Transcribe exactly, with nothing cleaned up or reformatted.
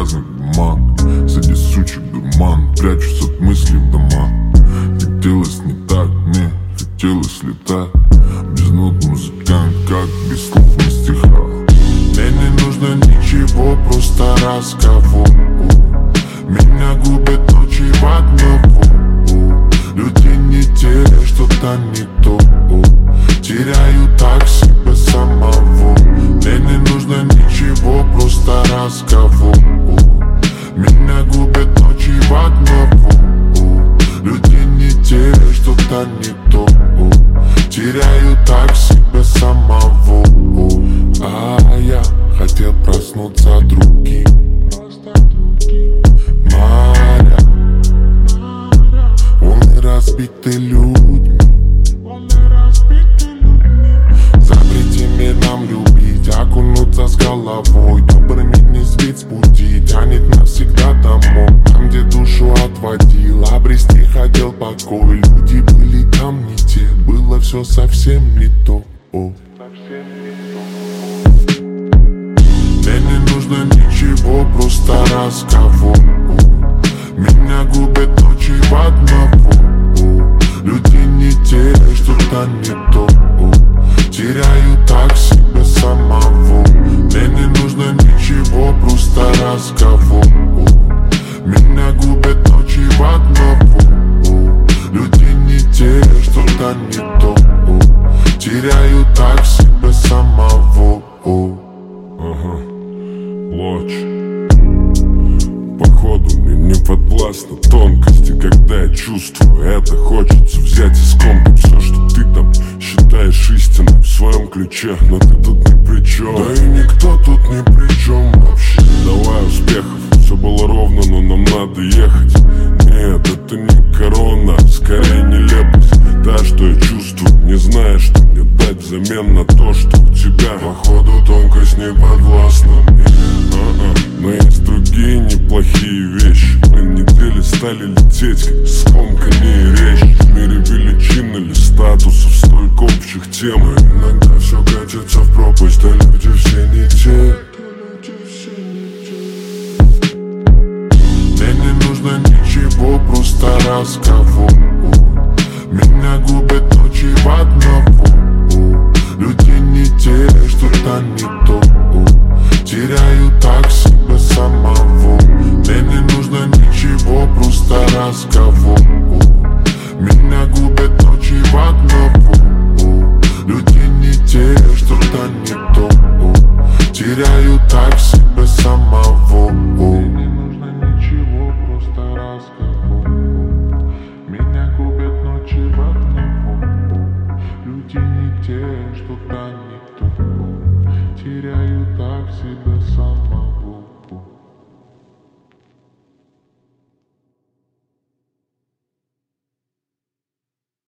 грязных бумаг. Среди сучек дурман, прячусь от мыслей в дома. Хотелось не так, мне хотелось летать. Без нот музыкант, как без слов на стихах. Мне не нужно ничего, просто разговор. Меня губят ночи в одного. Люди не те, что-то не то. Теряю так себя самого. Мне не нужно ничего, просто разговор. Меня губят ночи в одного. Люди не те, что-то не то. Теряю так себя самого. А я хотел проснуться другим. Моря, волны разбиты людьми. Запрети мне нам любить, окунуться с головой. Добрыми не сбить с пути, тянет навсегда домой. Там, где душу отводил, обрести хотел покой. Люди были там не те, было все совсем не то. Мне не нужно ничего, просто разговор. Меня губят ночи в одного. Люди не те, что-то не то. Теряю так себя самого. Мне не нужно ничего, просто разговор. Меня губят ночи в одного. Люди не те, что-то не то. Теряю так себя самого. Ага, Лоч. Походу мне не подвластны тонкости, когда я чувствую это. Хочется взять и скомкать все, что ты там считаешь истиной в своем ключе. Но ты тут ни при чем. Да и никто тут ни при чем вообще. Давай успехов, все было ровно, но нам надо ехать. Нет, это не корона, скорее нелепость. Да, что я чувствую, не зная, что мне дать взамен на то, что у тебя. Походу тонкость не подвластна мне. А-а. Но есть другие неплохие вещи. Мы недели стали лететь, как скомканные речи. В мире величин или статусов столько общих тем. Но иногда все катится в пропасть, а люди все не те. Мне не нужно ничего, просто разговор. Меня губят ночи в одного. Люди не те, что-то не то. Теряю так себя самого. Мне не нужно ничего, просто разговор. Меня губят ночи в одного. Люди не те, что-то не то. Теряю так себя самого. Мне не нужно ничего, просто разговор. Меня губят ночи в одного. Люди не те, что-то не то. Теряю